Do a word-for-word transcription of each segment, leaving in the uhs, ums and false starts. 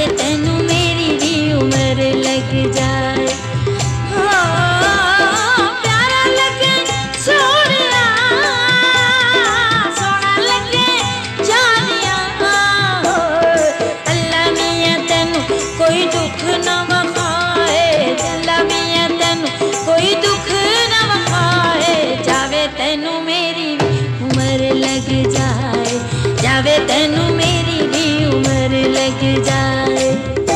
जावे तेनू मेरी भी उम्र लग जाए। प्यारा लगे सोनिया, सोना लगे जानिया, अल्लाह मियां तेनू कोई दुख ना वखाए, अल्लाह मियां तेनू कोई दुख ना वखाए, जावे तेनू मेरी उम्र लग जाए, जावे तेनू मेरी भी उम्र लग जाए।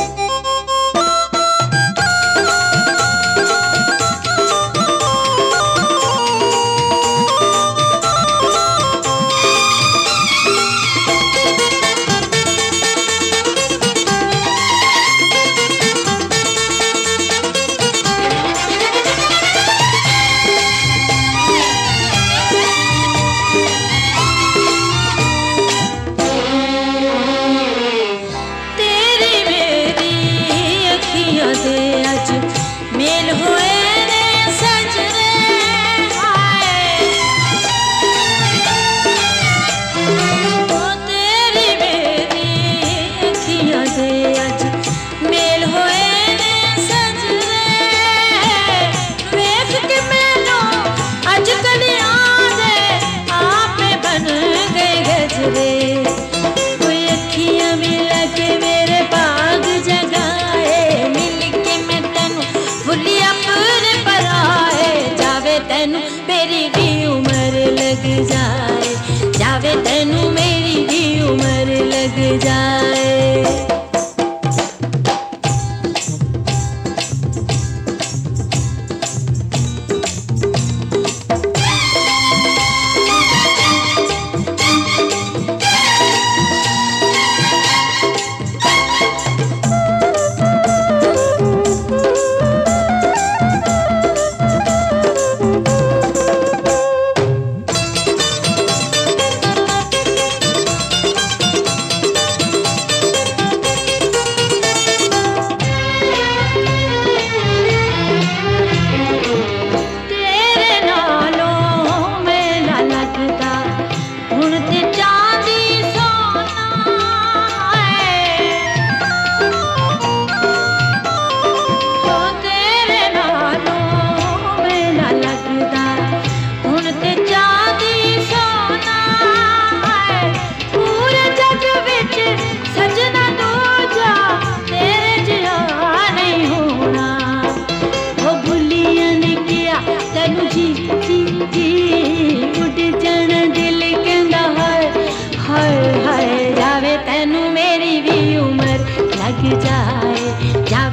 मेल हुए ने सजरे आए, ओ तेरी मेरी अखियां दे अज मेल हुए ने सजरे, वेख के मैनू अज कलियां दे आपे बन गए गजरे, कोई अखियां भी लगे मेरे बाग जगाए, मिल के मैं तेनू भुली अपने पराए, जावे तेनू मेरी भी उम्र लग जाए, जावे तेनू मेरी भी उम्र लग जाए। जावे तेनू मेरी भी उम्र लग जाए,